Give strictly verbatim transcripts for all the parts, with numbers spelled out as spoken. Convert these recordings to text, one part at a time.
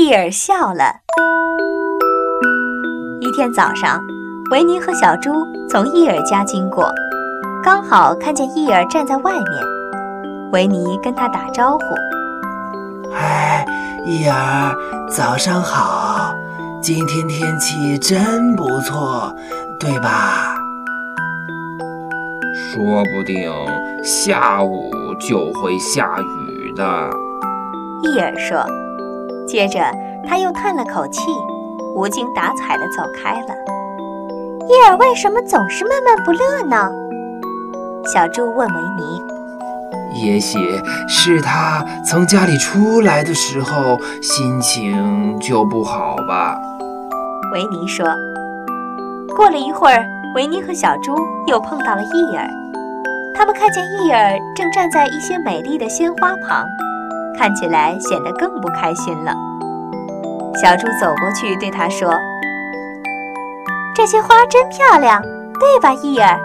伊尔笑了。一天早上，维尼和小猪从伊尔家经过，刚好看见伊尔站在外面。维尼跟他打招呼： 嗨，伊尔，早上好，今天天气真不错，对吧？ 说不定下午就会下雨的， 伊尔说。接着他又叹了口气，无精打采地走开了。 伊尔为什么总是闷闷不乐呢？ 小猪问维尼。 也许是他从家里出来的时候心情就不好吧， 维尼说。过了一会儿，维尼和小猪又碰到了伊尔。他们看见伊尔正站在一些美丽的鲜花旁，看起来显得更不开心了。小猪走过去对他说： 这些花真漂亮，对吧，伊尔？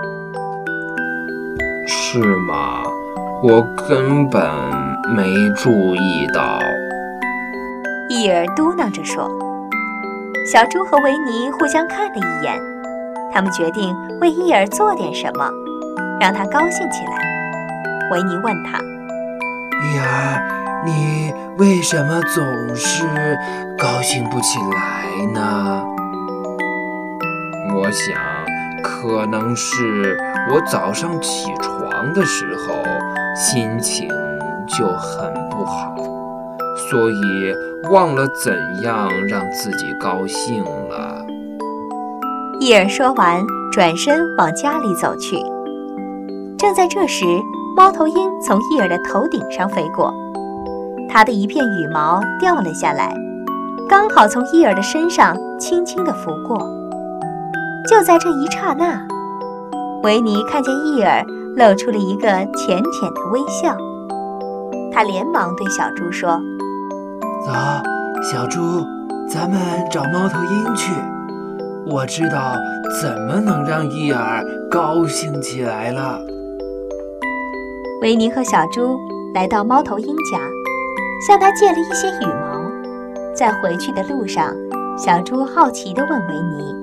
是吗？我根本没注意到。 伊尔嘟囔着说。小猪和维尼互相看了一眼，他们决定为伊尔做点什么，让他高兴起来。维尼问他： 伊尔，你为什么总是高兴不起来呢？ 我想可能是我早上起床的时候心情就很不好，所以忘了怎样让自己高兴了。 伊尔说完，转身往家里走去。正在这时，猫头鹰从伊尔的头顶上飞过，它的一片羽毛掉了下来，刚好从伊尔的身上轻轻地拂过。就在这一刹那，维尼看见伊尔露出了一个浅浅的微笑，他连忙对小猪说： 走，小猪，咱们找猫头鹰去，我知道怎么能让伊尔高兴起来了。 维尼和小猪来到猫头鹰家，向他借了一些羽毛。在回去的路上，小猪好奇地问维尼：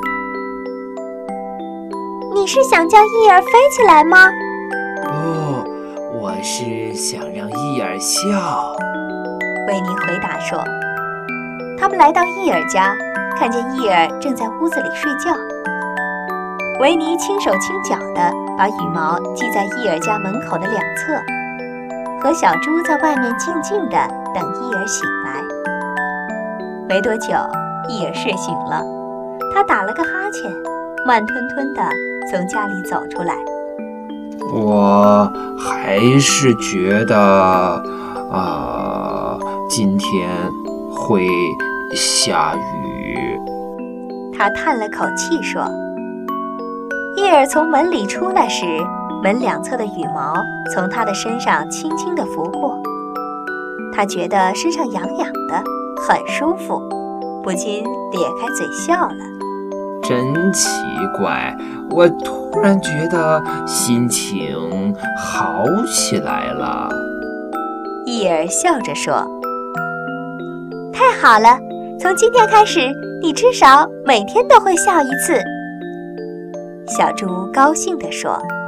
你是想叫伊尔飞起来吗？ 不，我是想让伊尔笑。 维尼回答说。他们来到伊尔家，看见伊尔正在屋子里睡觉。维尼轻手轻脚地把羽毛系在伊尔家门口的两侧，和小猪在外面静静地等伊尔醒来。没多久，伊尔睡醒了，他打了个哈欠，慢吞吞地从家里走出来。 我还是觉得啊、呃，今天会下雨。 他叹了口气说。伊尔从门里出来时，门两侧的羽毛从他的身上轻轻地拂过，他觉得身上痒痒的，很舒服，不禁咧开嘴笑了。 真奇怪，我突然觉得心情好起来了。 伊尔笑着说： 太好了，从今天开始，你至少每天都会笑一次。 小猪高兴地说。